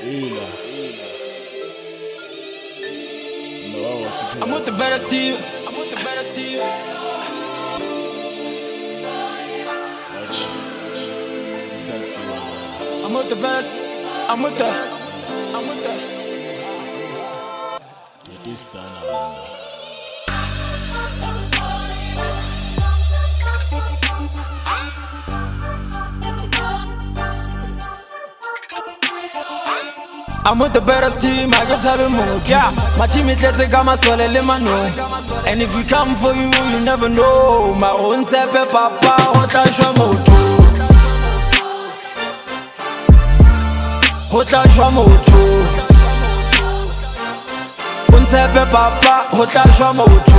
I'm with the baddest team. I'm with the baddest team. I'm with the best. I'm with the. I'm with the. This time I'm with the baddest team, I just have a mood. Yeah, my team is let's go, my soul, let me know. And if we come for you, you never know. My own tepe papa, hota shwamoto. Hota shwamoto. Untepe papa, hota shwamoto.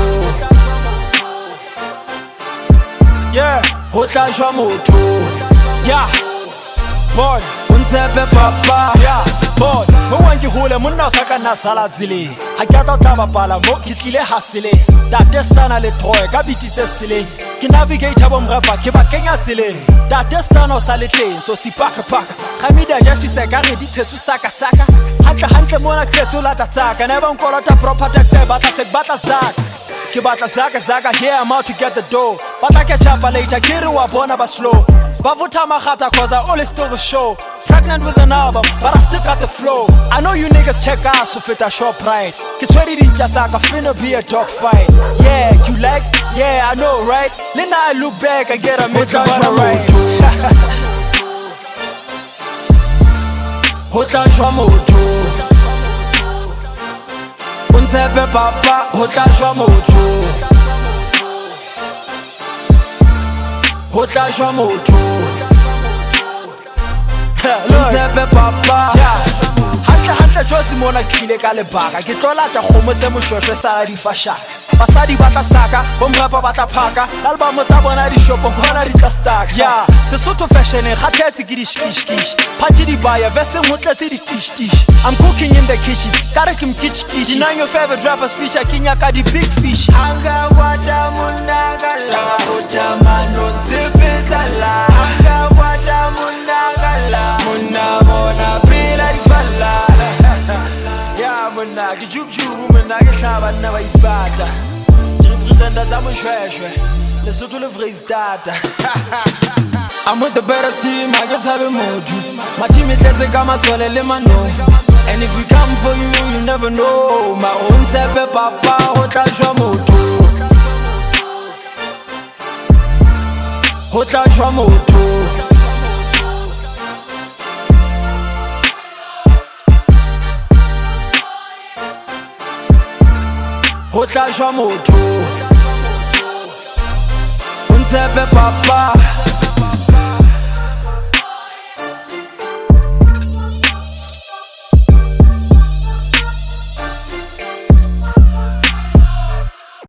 Yeah, hota shwamoto. Yeah, boy, untepe papa. Yeah. Boy, mo wangi hole monna saka na sala zile. Ha ke ta taba pala mo ke tlile hasile. Da destana le troye ka bititse sile. Ke navigate bo mrapa ke ba kenya sile. Da destana o sale teng so si paka paka. Khamida ja fisa ka re di tsetsu saka saka. Hantle mona kreso la tsaka. Ne ba nkolota property tse batla se batla zaka. Ke batla zaka here I'm out to get the dough. Batla ke chapa later ke re wa bona ba slow. Bavuta magata cause I always still the show. Pregnant with an album, but I still got the flow. I know you niggas check out so fit a shop right. Get ready to just like a finna be a dog fight. Yeah, you like? Yeah, I know, right? Then I look back and get a Mr. Right. Hota shwamoto. Untepe papa, hota shwamoto. Hota shwamoto. Untepe papa. Hantle josi mona kile ka lebaka. Ke tlola ta khomotse moshweshwe sa di fasha. Basadi batla saka, bomrapa batla phaka. Album tsa bona di shop bona di tla stack. Yeah, Sesotho fashion e khathetse ke di shkish. Phathi di baya vese motletse di tish. I'm cooking in the kitchen. Kare ke mkitch. You know your favorite rappers feature kinya ka di big fish. Anga wata munagala, utamano ntsepezala. Anga wata munagala, munabona pila di falla. Yeah, muna ke jubjubu muna ke hlaba nna ba ipata. Di representa za moshweshwe. Lesotho le vraise data. I'm with the baddest team, I just have a mood. My team is let's go, my soul, let me know. And if we come for you, you never know. My own tepe papa, hota shwamoto. Hota shwamoto. Hota shwamoto. Untepe papa.